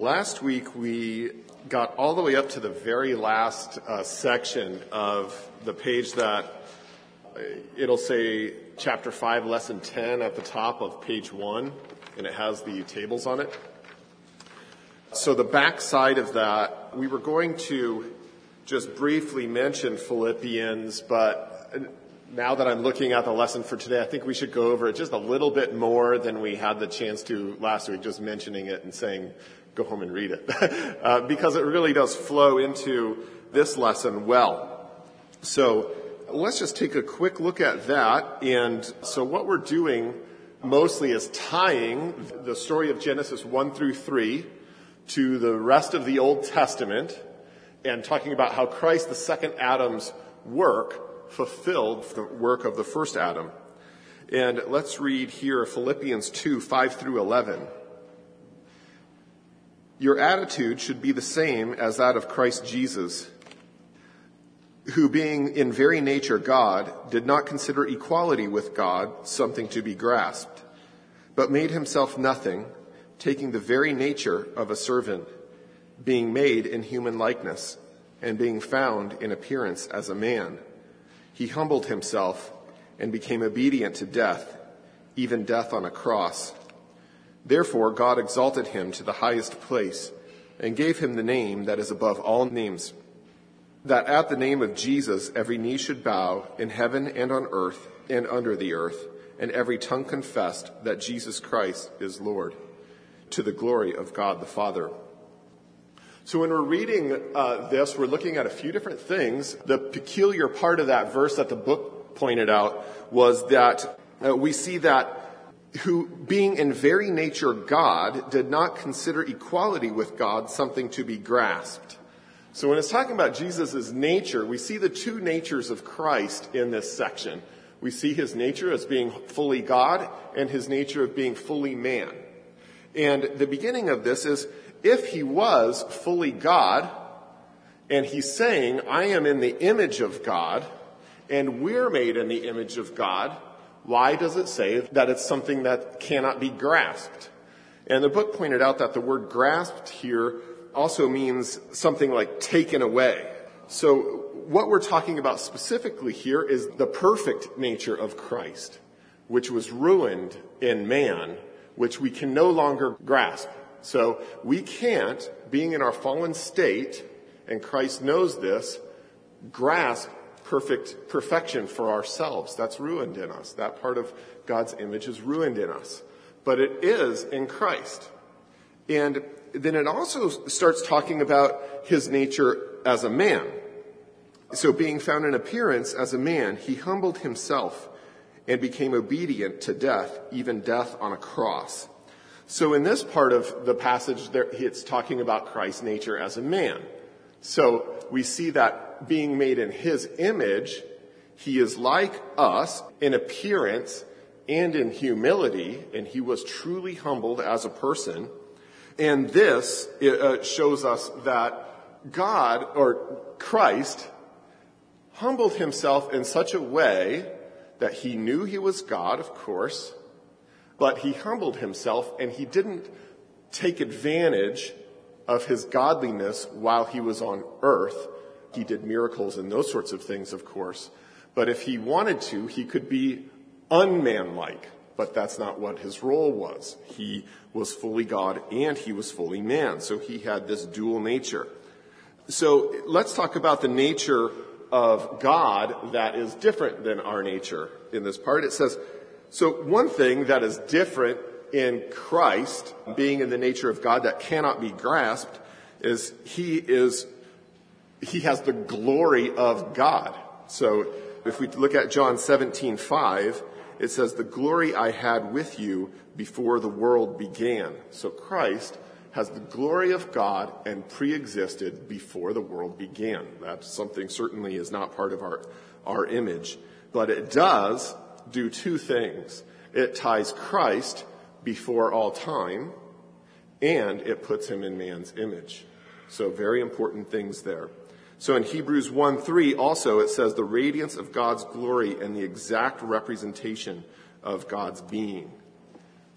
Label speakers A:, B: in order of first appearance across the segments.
A: Last week we got all the way up to the very last section of the page that it'll say chapter 5, lesson 10 at the top of page 1, and it has the tables on it. So the back side of that, we were going to just briefly mention Philippians, but now that I'm looking at the lesson for today, I think we should go over it just a little bit more than we had the chance to last week, just mentioning it and saying, go home and read it, because it really does flow into this lesson well. So let's just take a quick look at that. And so what we're doing mostly is tying the story of Genesis 1 through 3 to the rest of the Old Testament and talking about how Christ, the second Adam's work, fulfilled the work of the first Adam. And let's read here Philippians 2, 5 through 11. Your attitude should be the same as that of Christ Jesus, who being in very nature God, did not consider equality with God something to be grasped, but made himself nothing, taking the very nature of a servant, being made in human likeness, and being found in appearance as a man. He humbled himself and became obedient to death, even death on a cross. Therefore, God exalted him to the highest place and gave him the name that is above all names, that at the name of Jesus every knee should bow in heaven and on earth and under the earth, and every tongue confess that Jesus Christ is Lord, to the glory of God the Father. So when we're reading this, we're looking at a few different things. The peculiar part of that verse that the book pointed out was that we see that who, being in very nature God, did not consider equality with God something to be grasped. So when it's talking about Jesus' nature, we see the two natures of Christ in this section. We see his nature as being fully God and his nature of being fully man. And the beginning of this is, if he was fully God, and he's saying, I am in the image of God, and we're made in the image of God, why does it say that it's something that cannot be grasped? And the book pointed out that the word grasped here also means something like taken away. So what we're talking about specifically here is the perfect nature of Christ, which was ruined in man, which we can no longer grasp. So we can't, being in our fallen state, and Christ knows this, grasp perfection for ourselves. That's ruined in us. That part of God's image is ruined in us. But it is in Christ. And then it also starts talking about his nature as a man. So being found in appearance as a man, he humbled himself and became obedient to death, even death on a cross. So in this part of the passage, it's talking about Christ's nature as a man. So we see that being made in his image, he is like us in appearance and in humility, and he was truly humbled as a person. And this shows us that God, or Christ, humbled himself in such a way that he knew he was God, of course, but he humbled himself and he didn't take advantage of his godliness while he was on earth. He did miracles and those sorts of things, of course. But if he wanted to, he could be unmanlike. But that's not what his role was. He was fully God and he was fully man. So he had this dual nature. So let's talk about the nature of God that is different than our nature in this part. It says, so one thing that is different in Christ, being in the nature of God that cannot be grasped, is he has the glory of God. So if we look at John 17:5, it says, the glory I had with you before the world began. So Christ has the glory of God and pre-existed before the world began. That's something certainly is not part of our image, but it does do two things. It ties Christ before all time, and it puts him in man's image. So very important things there. So in Hebrews 1:3 also it says the radiance of God's glory and the exact representation of God's being.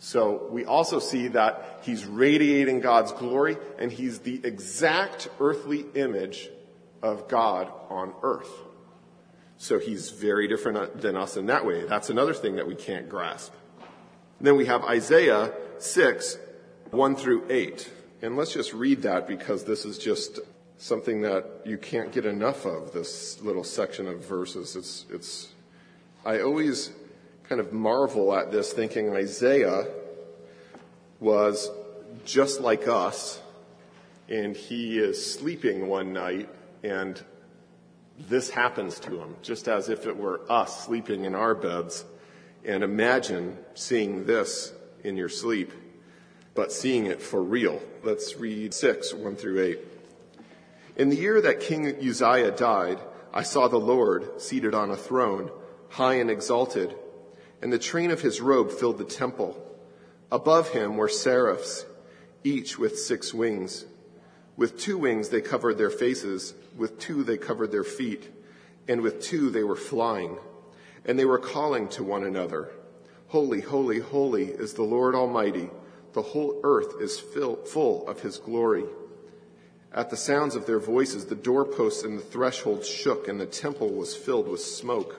A: So we also see that he's radiating God's glory, and he's the exact earthly image of God on earth. So he's very different than us in that way. That's another thing that we can't grasp. And then we have Isaiah 6, 1 through 8. And let's just read that, because this is just something that you can't get enough of, this little section of verses. I always kind of marvel at this, thinking Isaiah was just like us, and he is sleeping one night, and this happens to him, just as if it were us sleeping in our beds. And imagine seeing this in your sleep, but seeing it for real. Let's read 6, 1 through 8. In the year that King Uzziah died, I saw the Lord seated on a throne, high and exalted, and the train of his robe filled the temple. Above him were seraphs, each with 6 wings. With 2 wings they covered their faces, with 2 they covered their feet, and with 2 they were flying. And they were calling to one another, Holy, holy, holy is the Lord Almighty. The whole earth is full of his glory. At the sounds of their voices, the doorposts and the thresholds shook, and the temple was filled with smoke.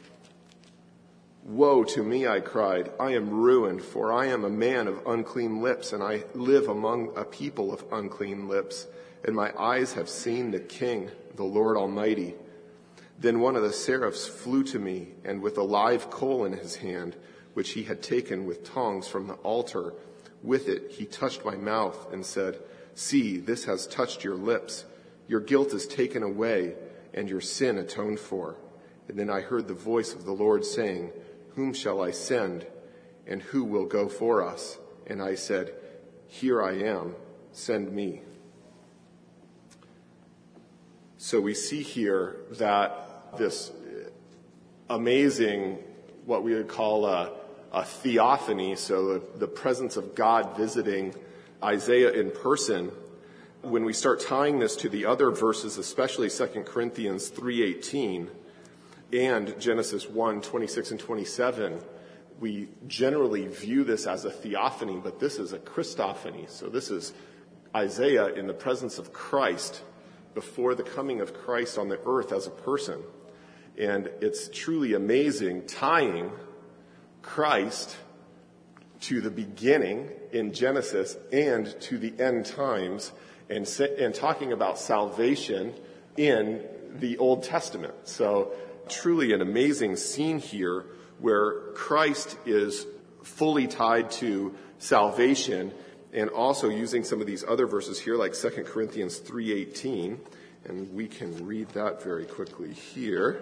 A: Woe to me, I cried. I am ruined, for I am a man of unclean lips, and I live among a people of unclean lips, and my eyes have seen the King, the Lord Almighty. Then one of the seraphs flew to me, and with a live coal in his hand, which he had taken with tongs from the altar, with it he touched my mouth and said, See, this has touched your lips. Your guilt is taken away, and your sin atoned for. And then I heard the voice of the Lord saying, Whom shall I send, and who will go for us? And I said, Here I am, send me. So we see here that this amazing, what we would call a theophany, so the presence of God visiting Isaiah in person. When we start tying this to the other verses, especially 2 Corinthians 3:18, and Genesis 1, 26 and 27, we generally view this as a theophany, but this is a Christophany. So this is Isaiah in the presence of Christ before the coming of Christ on the earth as a person. And it's truly amazing tying Christ to the beginning in Genesis and to the end times, and talking about salvation in the Old Testament. So truly an amazing scene here where Christ is fully tied to salvation, and also using some of these other verses here like 2 Corinthians 3:18, and we can read that very quickly here.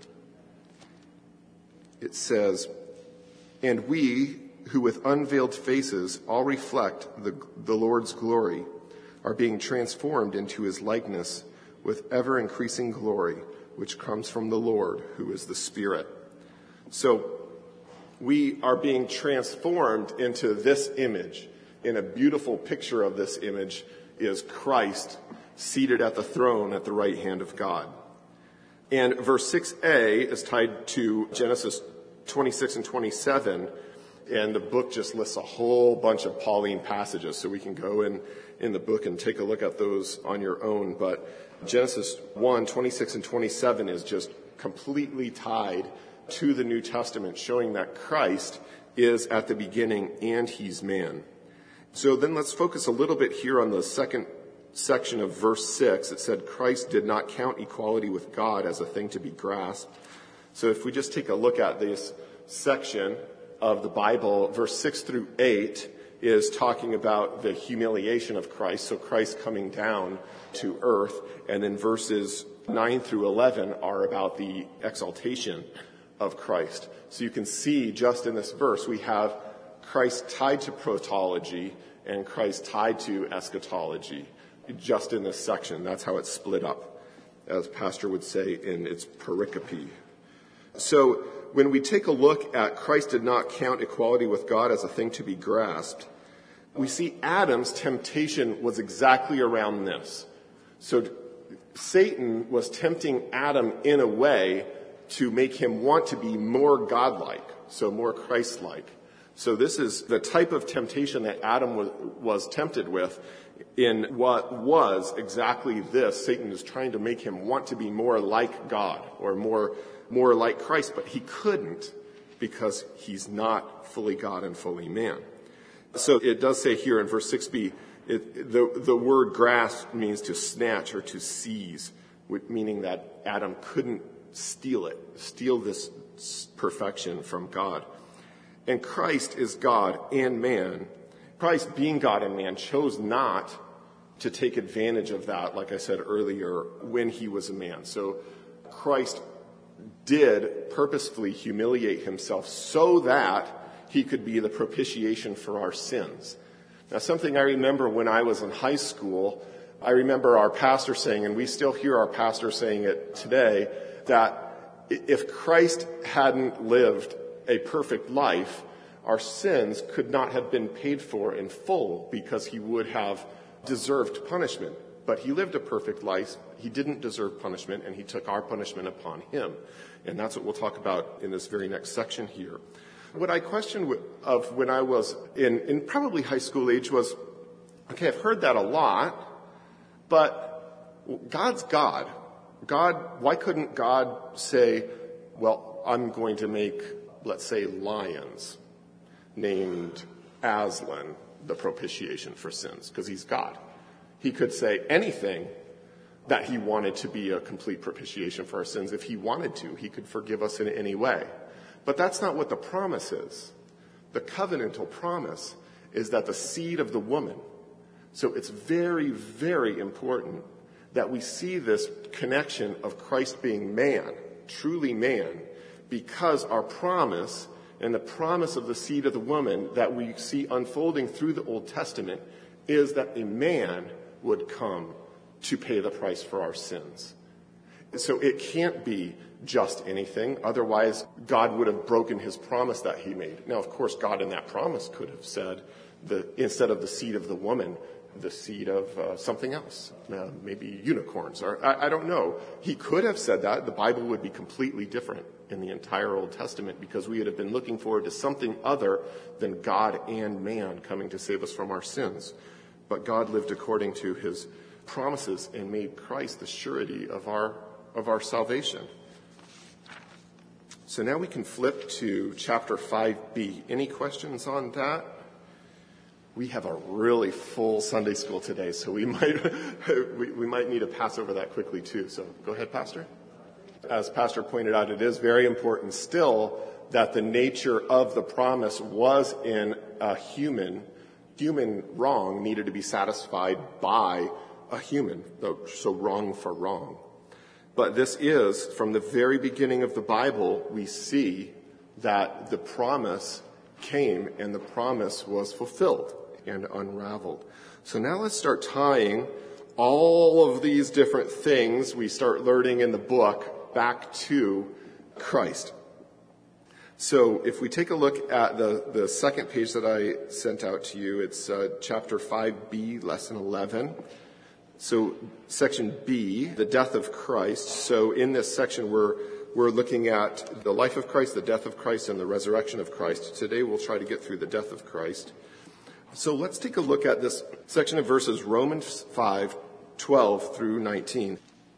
A: It says, And we who with unveiled faces all reflect the Lord's glory are being transformed into his likeness with ever-increasing glory, which comes from the Lord, who is the Spirit. So we are being transformed into this image. And a beautiful picture of this image is Christ seated at the throne at the right hand of God. And verse 6a is tied to Genesis 26 and 27, and the book just lists a whole bunch of Pauline passages, so we can go in the book and take a look at those on your own. But Genesis 1, 26 and 27 is just completely tied to the New Testament, showing that Christ is at the beginning and he's man. So then let's focus a little bit here on the second section of verse 6. It said, Christ did not count equality with God as a thing to be grasped. So if we just take a look at this section of the Bible, verse 6 through 8 is talking about the humiliation of Christ, so Christ coming down to earth. And then verses 9 through 11 are about the exaltation of Christ. So you can see just in this verse, we have Christ tied to protology and Christ tied to eschatology. Just in this section, that's how it's split up, as Pastor would say in its pericope. So when we take a look at Christ did not count equality with God as a thing to be grasped, we see Adam's temptation was exactly around this. So Satan was tempting Adam in a way to make him want to be more godlike, so more Christ-like. So this is the type of temptation that Adam was tempted with in what was exactly this. Satan is trying to make him want to be more like God or more like Christ, but he couldn't because he's not fully God and fully man. So it does say here in verse 6b, the word grasp means to snatch or to seize, meaning that Adam couldn't steal this perfection from God. And Christ is God and man. Christ, being God and man, chose not to take advantage of that, like I said earlier, when he was a man. So Christ did purposefully humiliate himself so that he could be the propitiation for our sins. Now, something I remember when I was in high school, I remember our pastor saying, and we still hear our pastor saying it today, that if Christ hadn't lived a perfect life, our sins could not have been paid for in full because he would have deserved punishment. But he lived a perfect life. He didn't deserve punishment, and he took our punishment upon him. And that's what we'll talk about in this very next section here. What I questioned of when I was in probably high school age was, okay, I've heard that a lot, but God's God. Why couldn't God say, well, I'm going to make, let's say, lions named Aslan the propitiation for sins, because he's God. He could say anything that he wanted to be a complete propitiation for our sins. If he wanted to, he could forgive us in any way. But that's not what the promise is. The covenantal promise is that the seed of the woman. So it's very, very important that we see this connection of Christ being man, truly man, because our promise and the promise of the seed of the woman that we see unfolding through the Old Testament is that a man would come to pay the price for our sins. So it can't be just anything. Otherwise, God would have broken his promise that he made. Now, of course, God in that promise could have said, instead of the seed of the woman, the seed of something else, maybe unicorns, or I don't know. He could have said that. The Bible would be completely different in the entire Old Testament because we would have been looking forward to something other than God and man coming to save us from our sins. But God lived according to his promises and made Christ the surety of our salvation. So now we can flip to chapter 5b. Any questions on that? We have a really full Sunday school today, so we might need to pass over that quickly too. So go ahead, Pastor. As Pastor pointed out, it is very important still that the nature of the promise was in a human wrong needed to be satisfied by a human, so wrong for wrong. But this is, from the very beginning of the Bible, we see that the promise came and the promise was fulfilled and unraveled. So now let's start tying all of these different things we start learning in the book back to Christ. So if we take a look at the second page that I sent out to you, it's chapter 5b, lesson 11. So section B, the death of Christ. So in this section, we're looking at the life of Christ, the death of Christ, and the resurrection of Christ. Today we'll try to get through the death of Christ. So let's take a look at this section of verses, Romans 5:12 through 19.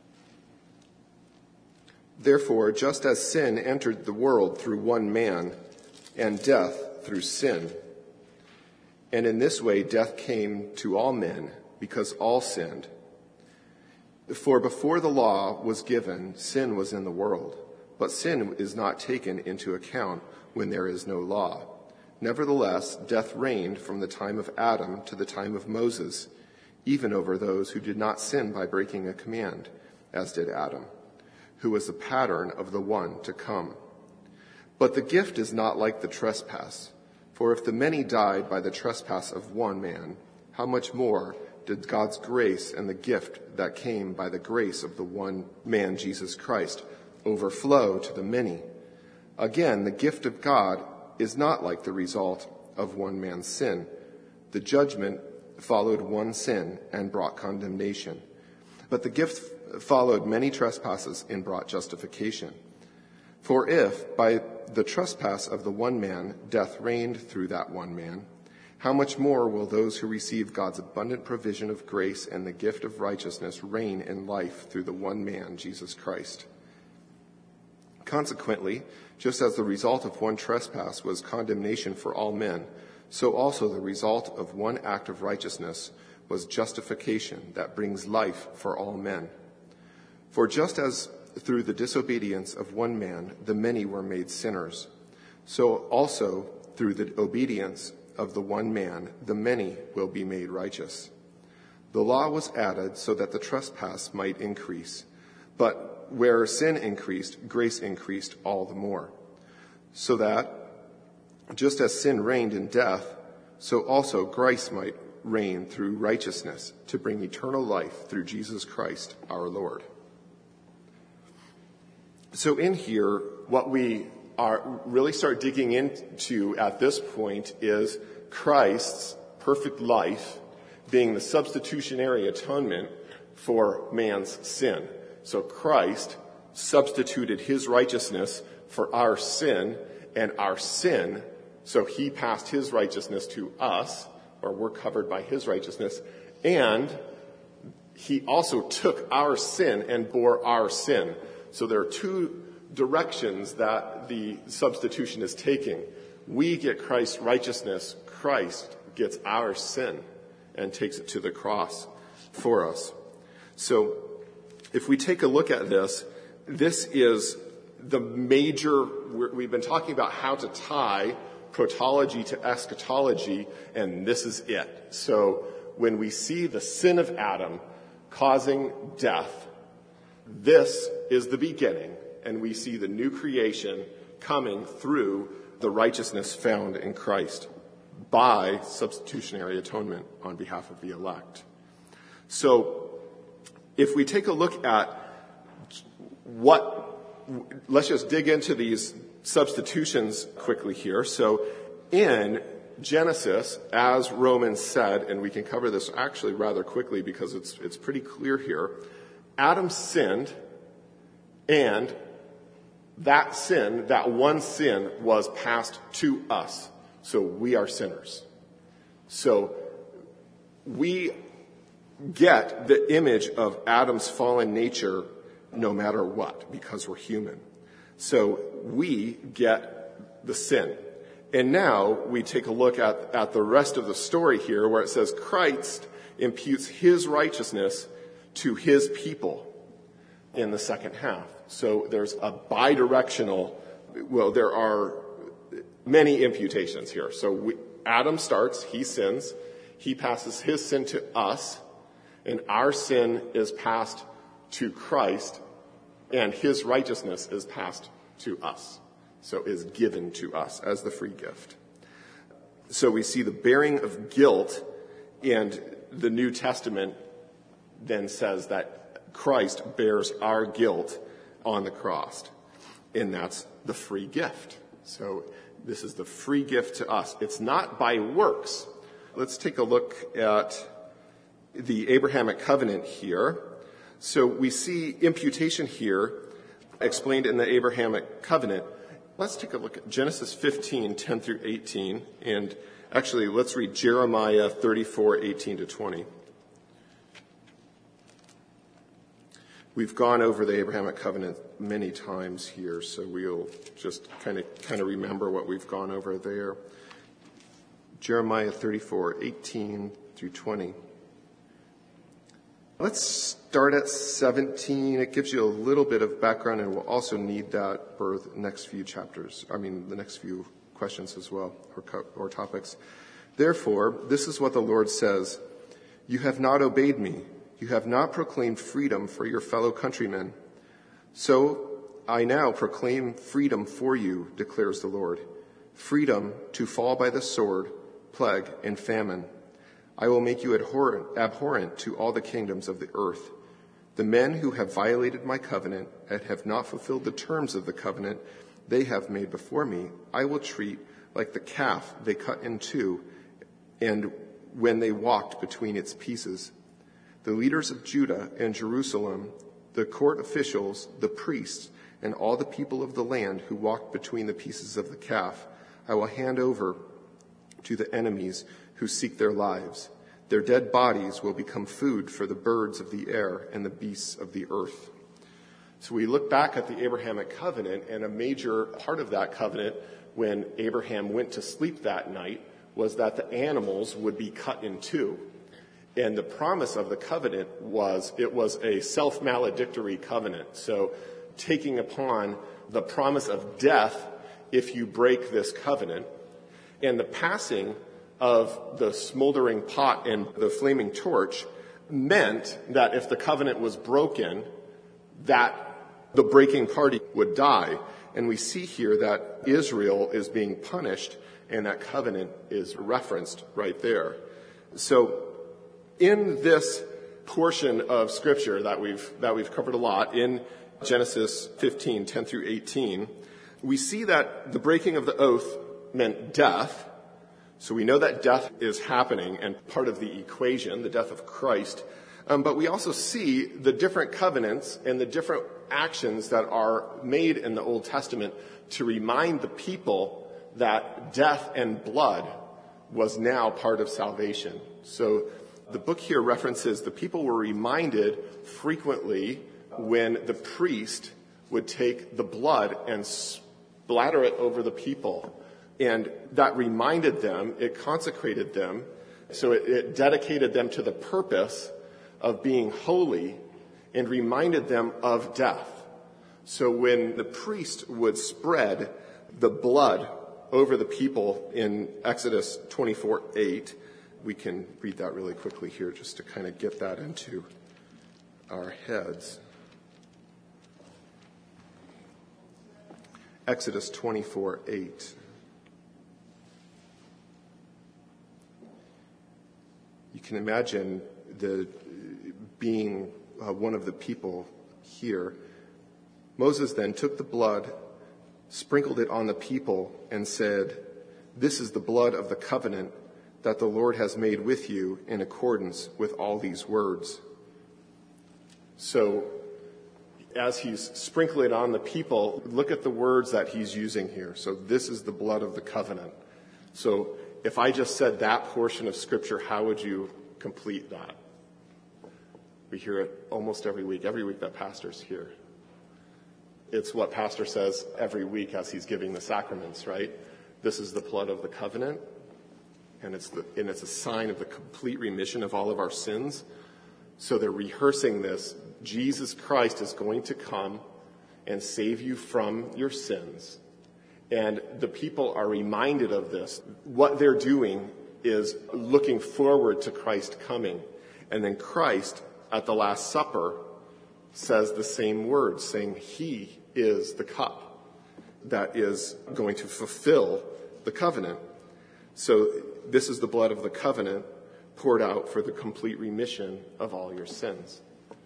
A: Therefore, just as sin entered the world through one man, and death through sin, and in this way death came to all men, because all sinned. For before the law was given, sin was in the world, but sin is not taken into account when there is no law. Nevertheless, death reigned from the time of Adam to the time of Moses, even over those who did not sin by breaking a command, as did Adam, who was the pattern of the one to come. But the gift is not like the trespass, for if the many died by the trespass of one man, how much more did God's grace and the gift that came by the grace of the one man, Jesus Christ, overflow to the many? Again, the gift of God is not like the result of one man's sin. The judgment followed one sin and brought condemnation. But the gift followed many trespasses and brought justification. For if, by the trespass of the one man, death reigned through that one man, how much more will those who receive God's abundant provision of grace and the gift of righteousness reign in life through the one man, Jesus Christ? Consequently, just as the result of one trespass was condemnation for all men, so also the result of one act of righteousness was justification that brings life for all men. For just as through the disobedience of one man the many were made sinners, so also through the obedience of the one man the many will be made righteous. The law was added so that the trespass might increase, but where sin increased, grace increased all the more, so that just as sin reigned in death, so also grace might reign through righteousness to bring eternal life through Jesus Christ our Lord. So in here, what we really start digging into at this point is Christ's perfect life being the substitutionary atonement for man's sin. So Christ substituted his righteousness for our sin, and our sin, so he passed his righteousness to us, or we're covered by his righteousness, and he also took our sin and bore our sin. So there are two directions that the substitution is taking. We get Christ's righteousness. Christ gets our sin and takes it to the cross for us. So if we take a look at this, this is the major, we've been talking about how to tie protology to eschatology, and this is it. So when we see the sin of Adam causing death, this is the beginning, and we see the new creation coming through the righteousness found in Christ by substitutionary atonement on behalf of the elect. So if we take a look at let's just dig into these substitutions quickly here. So in Genesis, as Romans said, and we can cover this actually rather quickly because it's pretty clear here, Adam sinned, and that sin, that one sin, was passed to us. So we are sinners. So we get the image of Adam's fallen nature no matter what, because we're human. So we get the sin. And now we take a look at the rest of the story here, where it says Christ imputes his righteousness to his people in the second half. So there's a bidirectional, there are many imputations here. So Adam starts, he sins, he passes his sin to us, and our sin is passed to Christ, and his righteousness is passed to us. So is given to us as the free gift. So we see the bearing of guilt, and the New Testament then says that Christ bears our guilt on the cross, and that's the free gift. So this is the free gift to us. It's not by works. Let's take a look at the Abrahamic covenant here. So we see imputation here explained in the Abrahamic covenant. Let's take a look at Genesis 15, 10 through 18. And actually, let's read Jeremiah 34, 18 to 20. We've gone over the Abrahamic covenant many times here, so we'll just kind of remember what we've gone over there. Jeremiah 34, 18 through 20. Let's start at 17. It gives you a little bit of background, and we'll also need that for the next few the next few questions as well, or topics. Therefore, this is what the Lord says: You have not obeyed me. You have not proclaimed freedom for your fellow countrymen. So I now proclaim freedom for you, declares the Lord. Freedom to fall by the sword, plague, and famine. I will make you abhorrent to all the kingdoms of the earth. The men who have violated my covenant and have not fulfilled the terms of the covenant they have made before me, I will treat like the calf they cut in two, and when they walked between its pieces. The leaders of Judah and Jerusalem, the court officials, the priests, and all the people of the land who walked between the pieces of the calf I will hand over to the enemies who seek their lives. Their dead bodies will become food for the birds of the air and the beasts of the earth." So we look back at the Abrahamic covenant, and a major part of that covenant when Abraham went to sleep that night was that the animals would be cut in two. And the promise of the covenant was, it was a self-maledictory covenant. So taking upon the promise of death if you break this covenant, and the passing of the smoldering pot and the flaming torch meant that if the covenant was broken, that the breaking party would die. And we see here that Israel is being punished, and that covenant is referenced right there. So in this portion of Scripture that we've covered a lot, in Genesis 15, 10 through 18, we see that the breaking of the oath meant death. So we know that death is happening and part of the equation, the death of Christ. But we also see the different covenants and the different actions that are made in the Old Testament to remind the people that death and blood was now part of salvation. So the book here references the people were reminded frequently when the priest would take the blood and splatter it over the people. And that reminded them, it consecrated them, so it dedicated them to the purpose of being holy and reminded them of death. So when the priest would spread the blood over the people in Exodus 24:8, we can read that really quickly here just to kind of get that into our heads. Exodus 24:8. You can imagine being one of the people here. Moses then took the blood, sprinkled it on the people, and said, "This is the blood of the covenant that the Lord has made with you in accordance with all these words." So as he's sprinkling it on the people, look at the words that he's using here. So this is the blood of the covenant. So if I just said that portion of Scripture, how would you complete that? We hear it almost every week that pastor's here. It's what pastor says every week as he's giving the sacraments, right? This is the blood of the covenant, and it's a sign of the complete remission of all of our sins. So they're rehearsing this. Jesus Christ is going to come and save you from your sins. And the people are reminded of this. What they're doing is looking forward to Christ coming. And then Christ, at the Last Supper, says the same words, saying he is the cup that is going to fulfill the covenant. So this is the blood of the covenant poured out for the complete remission of all your sins.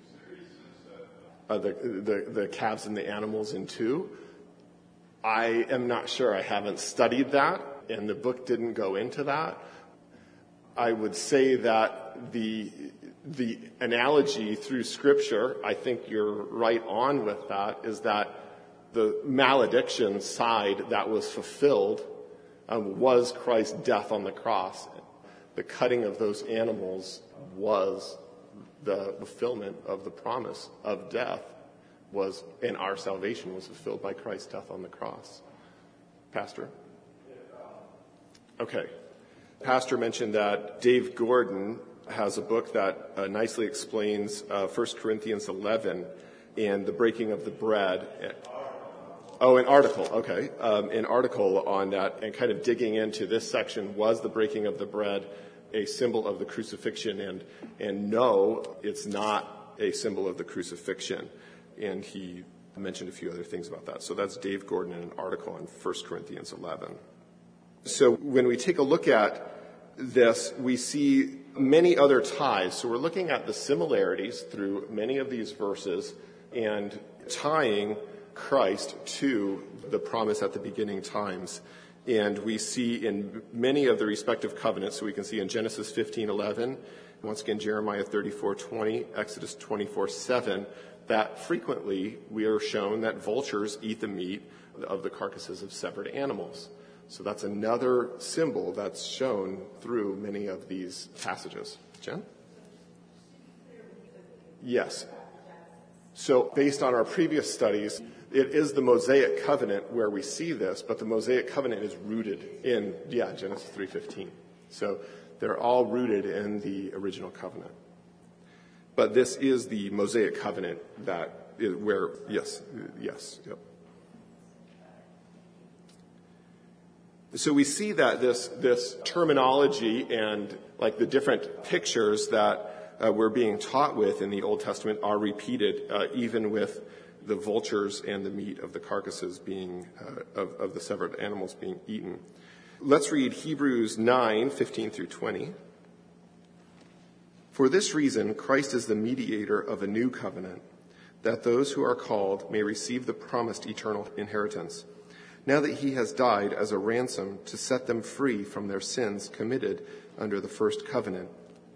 A: The calves and the animals in two. I am not sure. I haven't studied that, and the book didn't go into that. I would say that the analogy through Scripture, I think you're right on with that, is that the malediction side that was fulfilled was Christ's death on the cross. The cutting of those animals was the fulfillment of the promise of death, and our salvation was fulfilled by Christ's death on the cross. Pastor? Okay. Pastor mentioned that Dave Gordon has a book that nicely explains 1 Corinthians 11 and the breaking of the bread. An article. Okay. An article on that and kind of digging into this section. Was the breaking of the bread a symbol of the crucifixion? And no, it's not a symbol of the crucifixion. And he mentioned a few other things about that. So that's Dave Gordon in an article on 1 Corinthians 11. So when we take a look at this, we see many other ties. So we're looking at the similarities through many of these verses and tying Christ to the promise at the beginning times. And we see in many of the respective covenants, so we can see in Genesis 15:11 Once again, Jeremiah 34:20, Exodus 24:7, that frequently we are shown that vultures eat the meat of the carcasses of severed animals. So that's another symbol that's shown through many of these passages. Jen? Yes. So based on our previous studies, it is the Mosaic covenant where we see this, but the Mosaic covenant is rooted in, Genesis 3:15. So they're all rooted in the original covenant. But this is the Mosaic covenant that is where, yes. Yep. So we see that this terminology and like the different pictures that we're being taught with in the Old Testament are repeated, even with the vultures and the meat of the carcasses being, of the severed animals being eaten. Let's read Hebrews 9:15 through 20. For this reason, Christ is the mediator of a new covenant, that those who are called may receive the promised eternal inheritance, now that he has died as a ransom to set them free from their sins committed under the first covenant.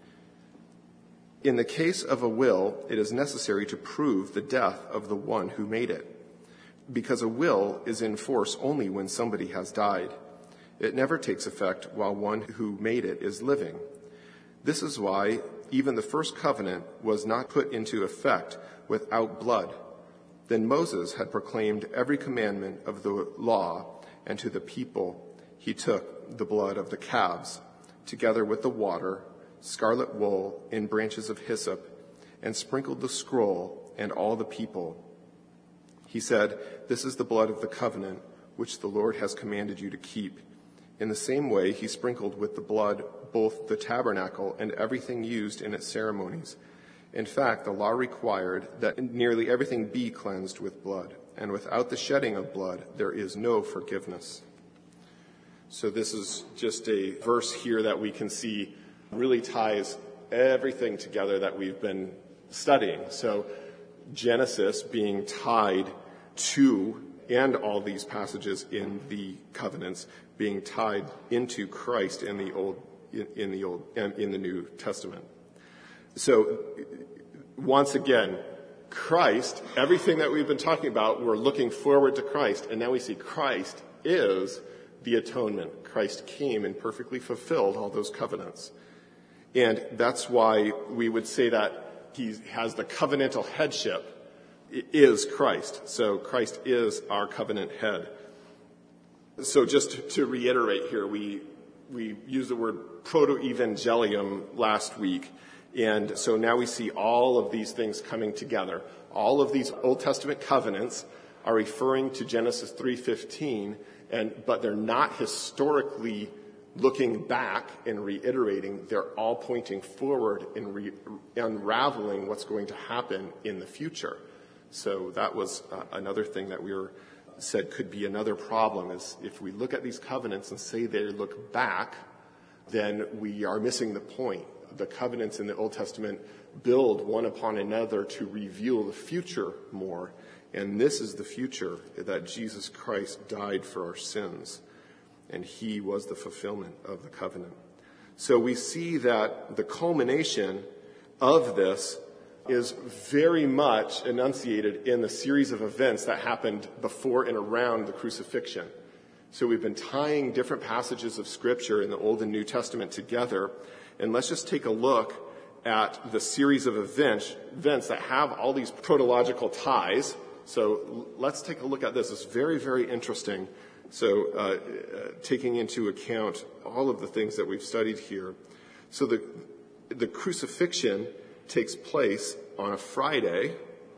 A: In the case of a will, it is necessary to prove the death of the one who made it, because a will is in force only when somebody has died. It never takes effect while one who made it is living. This is why even the first covenant was not put into effect without blood. Then Moses had proclaimed every commandment of the law, and to the people he took the blood of the calves, together with the water, scarlet wool, and branches of hyssop, and sprinkled the scroll and all the people. He said, "This is the blood of the covenant, which the Lord has commanded you to keep." In the same way, he sprinkled with the blood both the tabernacle and everything used in its ceremonies. In fact, the law required that nearly everything be cleansed with blood, and without the shedding of blood, there is no forgiveness. So this is just a verse here that we can see really ties everything together that we've been studying. So Genesis being tied to, and all these passages in the covenants being tied into Christ in the New Testament. So once again, Christ, everything that we've been talking about, we're looking forward to Christ, and now we see Christ is the atonement. Christ came and perfectly fulfilled all those covenants. And that's why we would say that he has the covenantal headship. It is Christ. So Christ is our covenant head. So just to reiterate here, we used the word proto-evangelium last week. And so now we see all of these things coming together. All of these Old Testament covenants are referring to Genesis 3:15, but they're not historically looking back and reiterating. They're all pointing forward and unraveling what's going to happen in the future. So that was another thing that we said could be another problem, is if we look at these covenants and say they look back, then we are missing the point. The covenants in the Old Testament build one upon another to reveal the future more. And this is the future, that Jesus Christ died for our sins. And he was the fulfillment of the covenant. So we see that the culmination of this is very much enunciated in the series of events that happened before and around the crucifixion. So we've been tying different passages of Scripture in the Old and New Testament together. And let's just take a look at the series of events that have all these protological ties. So let's take a look at this. It's very, very interesting. So taking into account all of the things that we've studied here. So the crucifixion takes place on a Friday,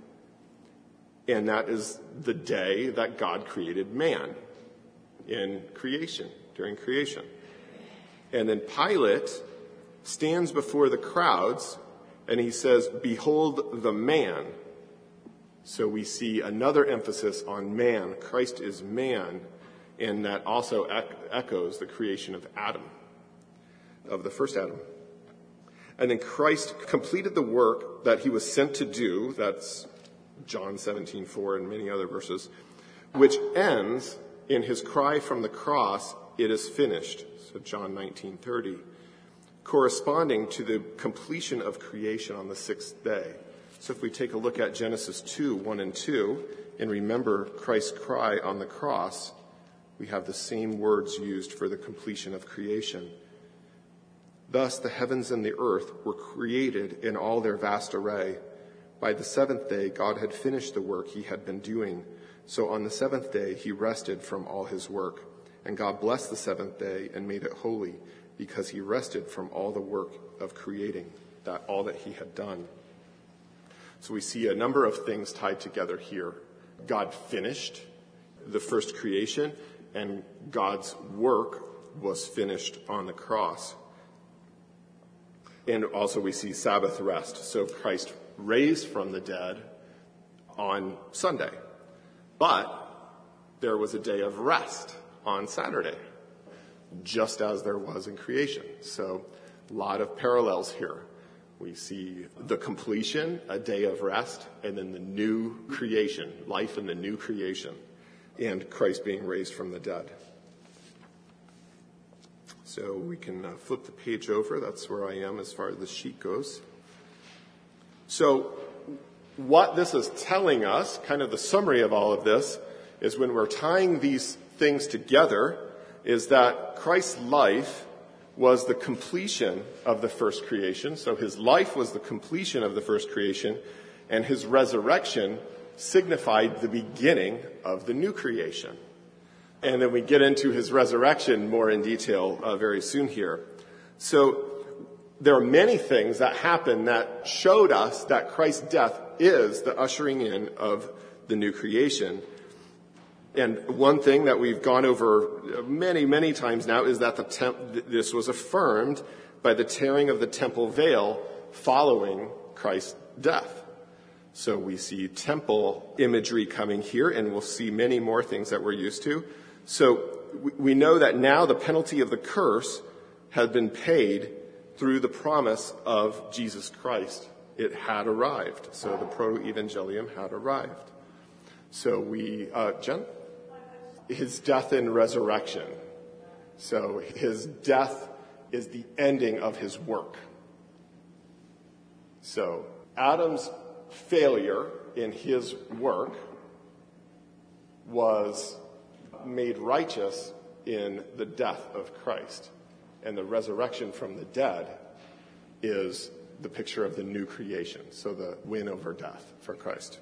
A: and that is the day that God created man in creation, during creation. And then Pilate stands before the crowds, and he says, "Behold the man." So we see another emphasis on man. Christ is man, and that also echoes the creation of Adam, of the first Adam. And then Christ completed the work that he was sent to do. That's John 17:4 and many other verses, which ends in his cry from the cross, "It is finished." So John 19:30. corresponding to the completion of creation on the sixth day. So if we take a look at Genesis 2, 1 and 2, and remember Christ's cry on the cross, we have the same words used for the completion of creation. Thus the heavens and the earth were created in all their vast array. By the seventh day, God had finished the work he had been doing. So on the seventh day, he rested from all his work. And God blessed the seventh day and made it holy, because he rested from all the work of creating, all that he had done. So we see a number of things tied together here. God finished the first creation, and God's work was finished on the cross. And also we see Sabbath rest. So Christ raised from the dead on Sunday. But there was a day of rest on Saturday, just as there was in creation. So a lot of parallels here. We see the completion, a day of rest, and then the new creation, life in the new creation, and Christ being raised from the dead. So we can flip the page over. That's where I am as far as the sheet goes. So what this is telling us, kind of the summary of all of this, is when we're tying these things together, is that Christ's life was the completion of the first creation. So his life was the completion of the first creation, and his resurrection signified the beginning of the new creation. And then we get into his resurrection more in detail very soon here. So there are many things that happen that showed us that Christ's death is the ushering in of the new creation. And one thing that we've gone over many, many times now is that this was affirmed by the tearing of the temple veil following Christ's death. So we see temple imagery coming here, and we'll see many more things that we're used to. So we know that now the penalty of the curse had been paid through the promise of Jesus Christ. It had arrived. So the proto-evangelium had arrived. So Jen? His death and resurrection. So his death is the ending of his work. So Adam's failure in his work was made righteous in the death of Christ. And the resurrection from the dead is the picture of the new creation. So the win over death for Christ.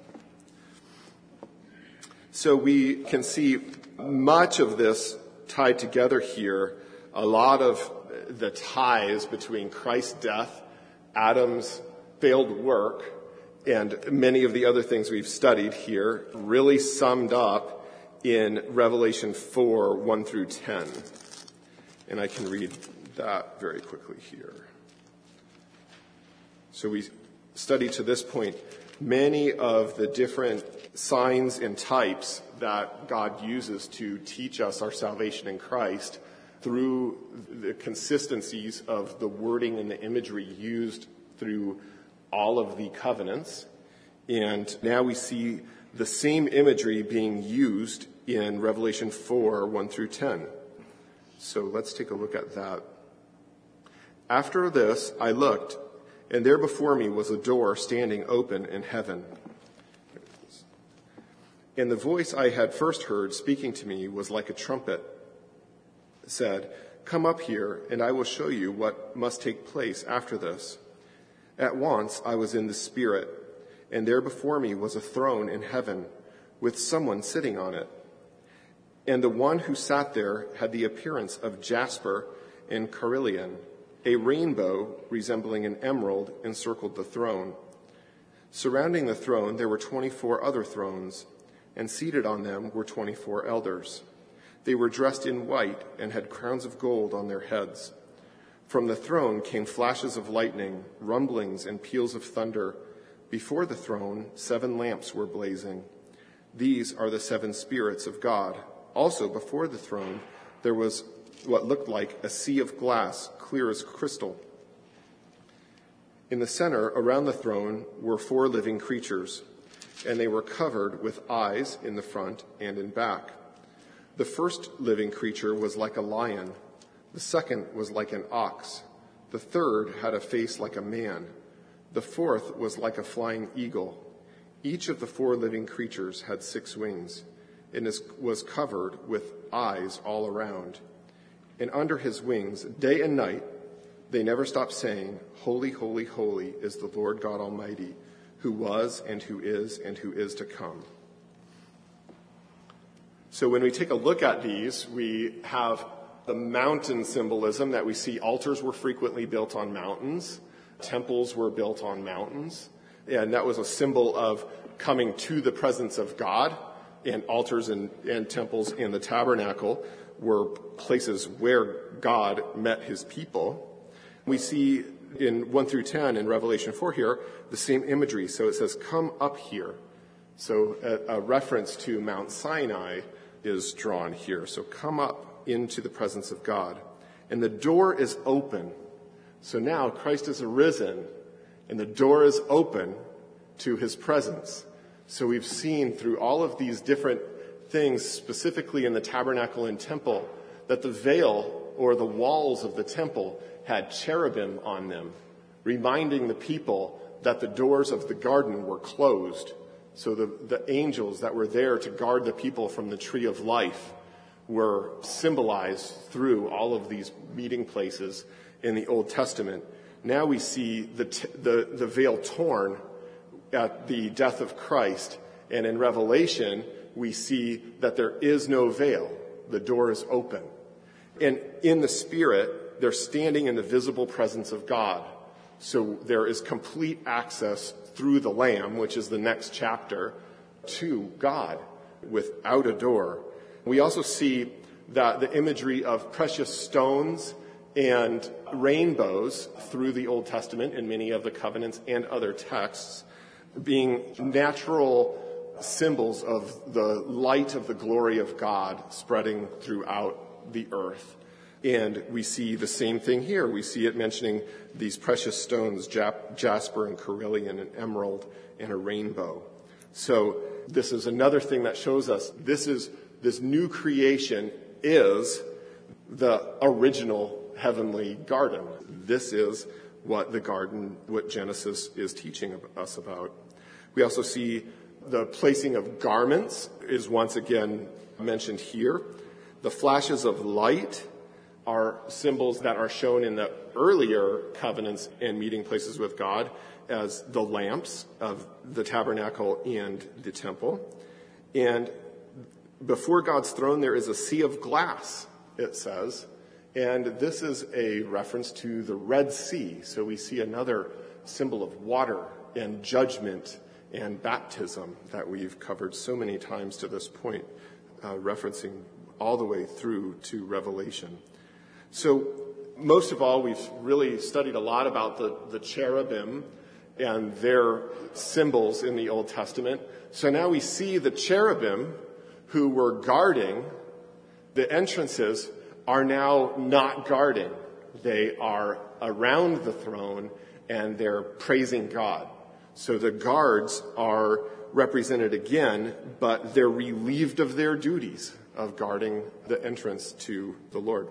A: So we can see much of this tied together here. A lot of the ties between Christ's death, Adam's failed work, and many of the other things we've studied here really summed up in Revelation 4, 1 through 10. And I can read that very quickly here. So we studied to this point many of the different signs and types that God uses to teach us our salvation in Christ through the consistencies of the wording and the imagery used through all of the covenants. And now we see the same imagery being used in Revelation 4, 1 through 10. So let's take a look at that. After this, I looked, and there before me was a door standing open in heaven. And the voice I had first heard speaking to me was like a trumpet. It said, "Come up here, and I will show you what must take place after this." At once I was in the Spirit, and there before me was a throne in heaven, with someone sitting on it. And the one who sat there had the appearance of jasper and carnelian. A rainbow resembling an emerald encircled the throne. Surrounding the throne there were 24 other thrones, and seated on them were 24 elders. They were dressed in white and had crowns of gold on their heads. From the throne came flashes of lightning, rumblings, and peals of thunder. Before the throne 7 lamps were blazing. These are the 7 spirits of God. Also before the throne there was what looked like a sea of glass, clear as crystal. In the center, around the throne, were 4 living creatures, and they were covered with eyes in the front and in back. The first living creature was like a lion. The second was like an ox. The third had a face like a man. The fourth was like a flying eagle. Each of the 4 living creatures had 6 wings, and was covered with eyes all around. And under his wings, day and night, they never stopped saying, "Holy, holy, holy is the Lord God Almighty, who was and who is to come." So when we take a look at these, we have the mountain symbolism that we see. Altars were frequently built on mountains. Temples were built on mountains. And that was a symbol of coming to the presence of God. And altars and temples and the tabernacle were places where God met his people. We see in 1 through 10 in Revelation 4 here the same imagery. So it says, "Come up here." So a reference to Mount Sinai is drawn here. So come up into the presence of God. And the door is open. So now Christ is arisen, and the door is open to his presence. So we've seen through all of these different things, specifically in the tabernacle and temple, that the veil or the walls of the temple had cherubim on them, reminding the people that the doors of the garden were closed. So the angels that were there to guard the people from the tree of life were symbolized through all of these meeting places in the Old Testament. Now we see the veil torn at the death of Christ. And in Revelation, we see that there is no veil. The door is open. And in the Spirit, they're standing in the visible presence of God. So there is complete access through the Lamb, which is the next chapter, to God without a door. We also see that the imagery of precious stones and rainbows through the Old Testament in many of the covenants and other texts being natural symbols of the light of the glory of God spreading throughout the earth. And we see the same thing here. We see it mentioning these precious stones, jasper and carnelian and emerald and a rainbow. So this is another thing that shows us this new creation is the original heavenly garden. This is what the garden, what Genesis is teaching us about. We also see the placing of garments is once again mentioned here. The flashes of light are symbols that are shown in the earlier covenants and meeting places with God as the lamps of the tabernacle and the temple. And before God's throne, there is a sea of glass, it says. And this is a reference to the Red Sea. So we see another symbol of water and judgment and baptism that we've covered so many times to this point, referencing all the way through to Revelation. So most of all, we've really studied a lot about the cherubim and their symbols in the Old Testament. So now we see the cherubim who were guarding the entrances are now not guarding. They are around the throne and they're praising God. So the guards are represented again, but they're relieved of their duties of guarding the entrance to the Lord.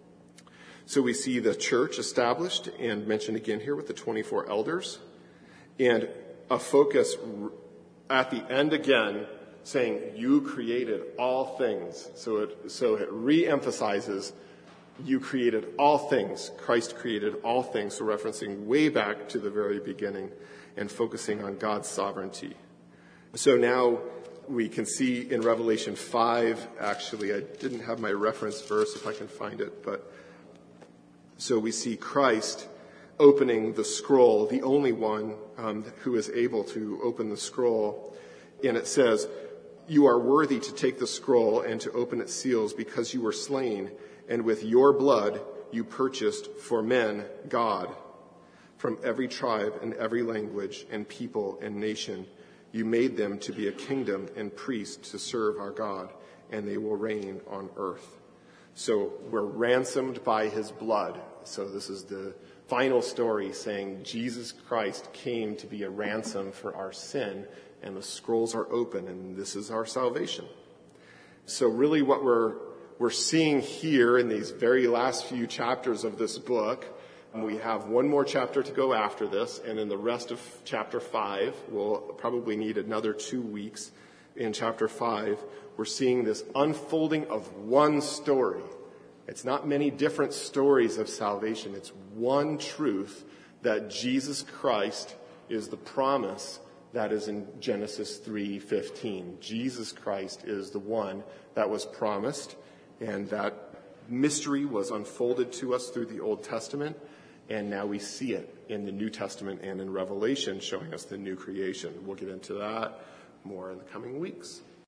A: So we see the church established and mentioned again here with the 24 elders, and a focus at the end again saying, "You created all things." So it re-emphasizes, you created all things. Christ created all things. So referencing way back to the very beginning and focusing on God's sovereignty. So now we can see in Revelation 5, actually, I didn't have my reference verse if I can find it, but so we see Christ opening the scroll, the only one who is able to open the scroll. And it says, "You are worthy to take the scroll and to open its seals because you were slain, and with your blood you purchased for men God. From every tribe and every language and people and nation, you made them to be a kingdom and priests to serve our God, and they will reign on earth." So we're ransomed by his blood. So this is the final story saying Jesus Christ came to be a ransom for our sin, and the scrolls are open, and this is our salvation. So really what we're seeing here in these very last few chapters of this book We have one more chapter to go after this, and in the rest of chapter 5, we'll probably need another 2 weeks. In chapter 5, we're seeing this unfolding of one story. It's not many different stories of salvation. It's one truth that Jesus Christ is the promise that is in Genesis 3:15. Jesus Christ is the one that was promised, and that mystery was unfolded to us through the Old Testament, and now we see it in the New Testament and in Revelation, showing us the new creation. We'll get into that more in the coming weeks.